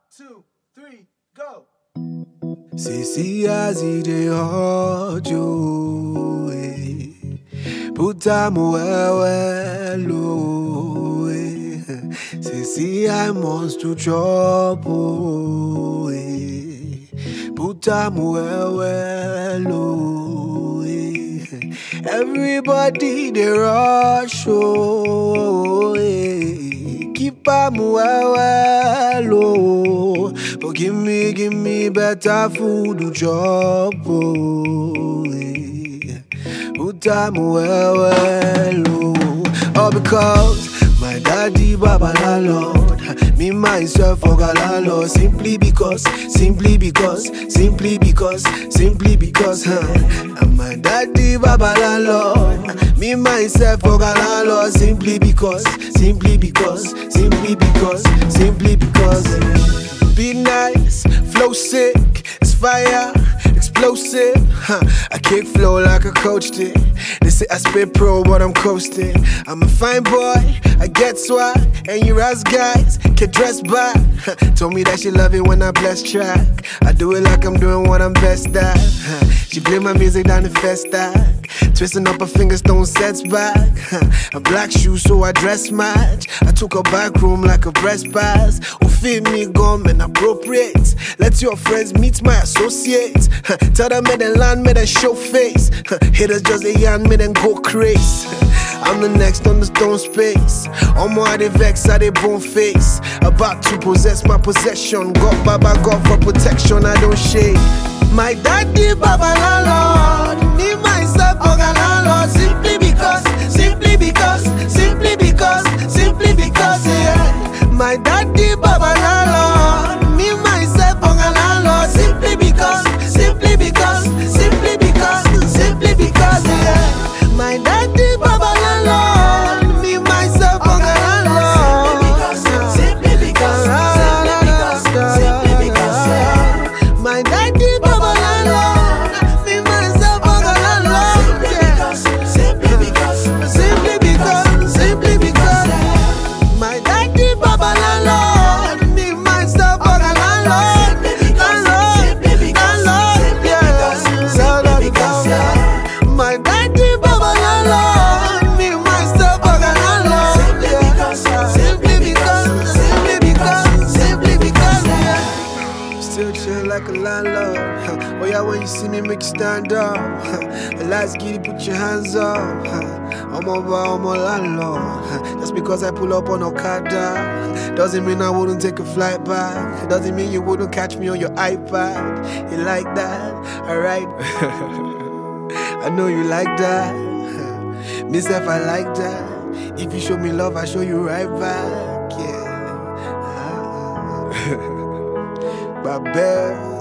2, 3, go. See as he dey hurt you, put time well, oh, see I must to trouble, put time well, oh, everybody dey rush, oh, keep am well, oh, but give me better food to chop, oh, put time well, oh, all because my daddy Baba landlord, me myself for landlord, simply because, and my daddy Baba landlord, me myself for landlord, simply because, be nice, flow sick, it's fire, explosive, I kick flow like a coach did. They say I spit pro, but I'm coasting. I'm a fine boy, I get swag, and you ass guys can dress back. Told me that she love it when I bless track. I do it like I'm doing what I'm best at. She play my music down the festa, twisting up her fingers, throwing sets back. A black shoe, so I dress match. I took her back room like a breast pass. Who fit me gum and appropriate. Let your friends meet my associates. Tell them me then land, me then show face. Haters just a yarn, me then go crazy. I'm the next on the stone space. On my they vex, I they bone face. About to possess my possession. God Baba, God for protection, I don't shake. My daddy Baba landlord, me myself for landlord, simply because, yeah. My daddy Baba landlord, me myself for landlord, simply because, yeah. My daddy Baba landlord, me myself for landlord, simply because, my daddy Baba landlord, me myself for landlord, simply because, my daddy Baba landlord, me myself for landlord, my daddy Baba landlord, me myself for landlord, simply because, yeah. Still chill like a landlord. Oh yeah, when you see me, make you stand up. Let's get it, put your hands up. I'm a landlord. Just because I pull up on Okada doesn't mean I wouldn't take a flight back. Doesn't mean you wouldn't catch me on your iPad. You like that? Alright. I know you like that. Myself, I like that. If you show me love, I show you right back. Yeah. Babel.